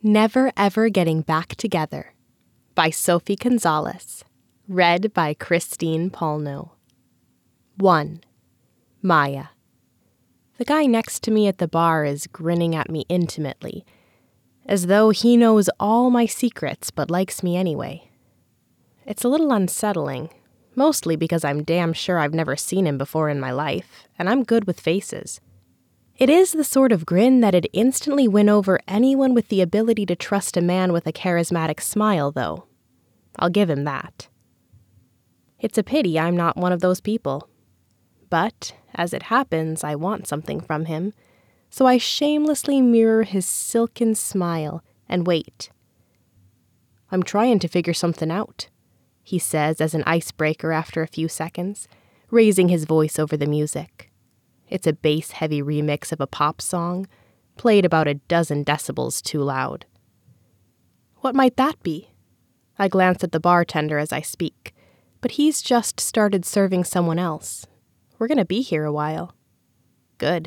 Never Ever Getting Back Together by Sophie Gonzalez. Read by Christine Paulno. 1. Maya. The guy next to me at the bar is grinning at me intimately, as though he knows all my secrets but likes me anyway. It's a little unsettling, mostly because I'm damn sure I've never seen him before in my life, and I'm good with faces. It is the sort of grin that'd instantly win over anyone with the ability to trust a man with a charismatic smile, though. I'll give him that. It's a pity I'm not one of those people. But, as it happens, I want something from him, so I shamelessly mirror his silken smile and wait. "I'm trying to figure something out," he says as an icebreaker after a few seconds, raising his voice over the music. It's a bass-heavy remix of a pop song, played about a dozen decibels too loud. What might that be? I glance at the bartender as I speak, but he's just started serving someone else. We're going to be here a while. Good.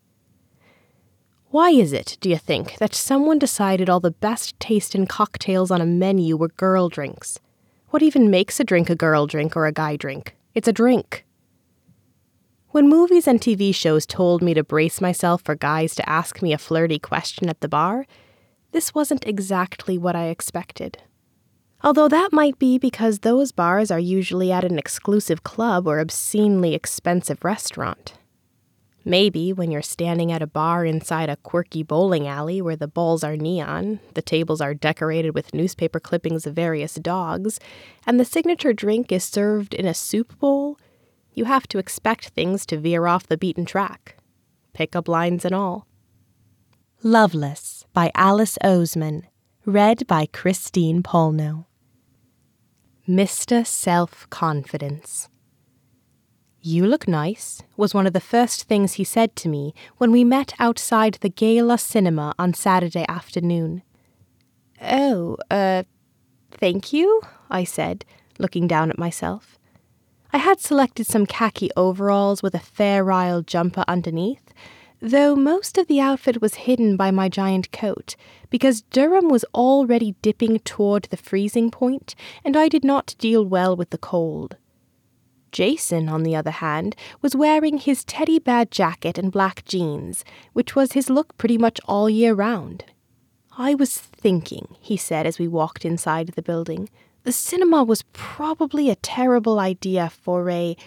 Why is it, do you think, that someone decided all the best tasting cocktails on a menu were girl drinks? What even makes a drink a girl drink or a guy drink? It's a drink. When movies and TV shows told me to brace myself for guys to ask me a flirty question at the bar, this wasn't exactly what I expected. Although that might be because those bars are usually at an exclusive club or obscenely expensive restaurant. Maybe when you're standing at a bar inside a quirky bowling alley where the balls are neon, the tables are decorated with newspaper clippings of various dogs, and the signature drink is served in a soup bowl, you have to expect things to veer off the beaten track, pickup lines and all. Loveless by Alice Oseman, read by Christine Paulno. Mr. Self-Confidence. "You look nice," was one of the first things he said to me when we met outside the Gala Cinema on Saturday afternoon. "Oh, thank you," I said, looking down at myself. I had selected some khaki overalls with a Fair Isle jumper underneath, though most of the outfit was hidden by my giant coat, because Durham was already dipping toward the freezing point, and I did not deal well with the cold. Jason, on the other hand, was wearing his teddy bear jacket and black jeans, which was his look pretty much all year round. "I was thinking," he said as we walked inside the building, "the cinema was probably a terrible idea for a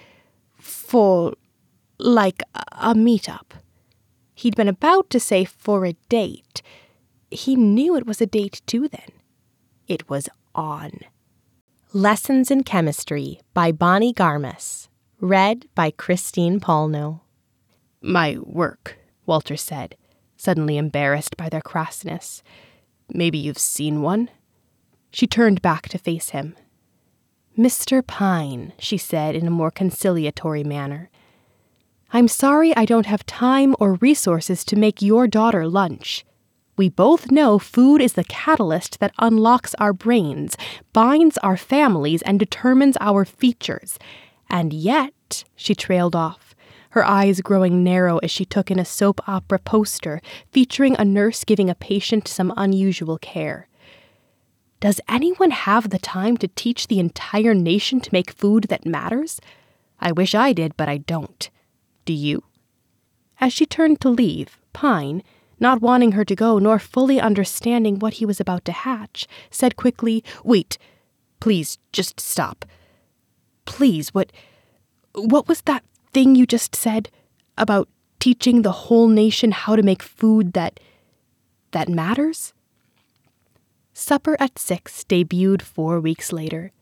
meet-up." He'd been about to say for a date. He knew it was a date too then. It was on. Lessons in Chemistry by Bonnie Garmus. Read by Christine Paulno. "My work," Walter said, suddenly embarrassed by their crassness. "Maybe you've seen one?" She turned back to face him. "Mr. Pine," she said in a more conciliatory manner, "I'm sorry I don't have time or resources to make your daughter lunch. We both know food is the catalyst that unlocks our brains, binds our families, and determines our features. And yet," she trailed off, her eyes growing narrow as she took in a soap opera poster featuring a nurse giving a patient some unusual care. "Does anyone have the time to teach the entire nation to make food that matters? I wish I did, but I don't. Do you?" As she turned to leave, Pine, not wanting her to go nor fully understanding what he was about to hatch, said quickly, "Wait, please, just stop. Please, what was that thing you just said about teaching the whole nation how to make food that matters?" Supper at 6 debuted 4 weeks later.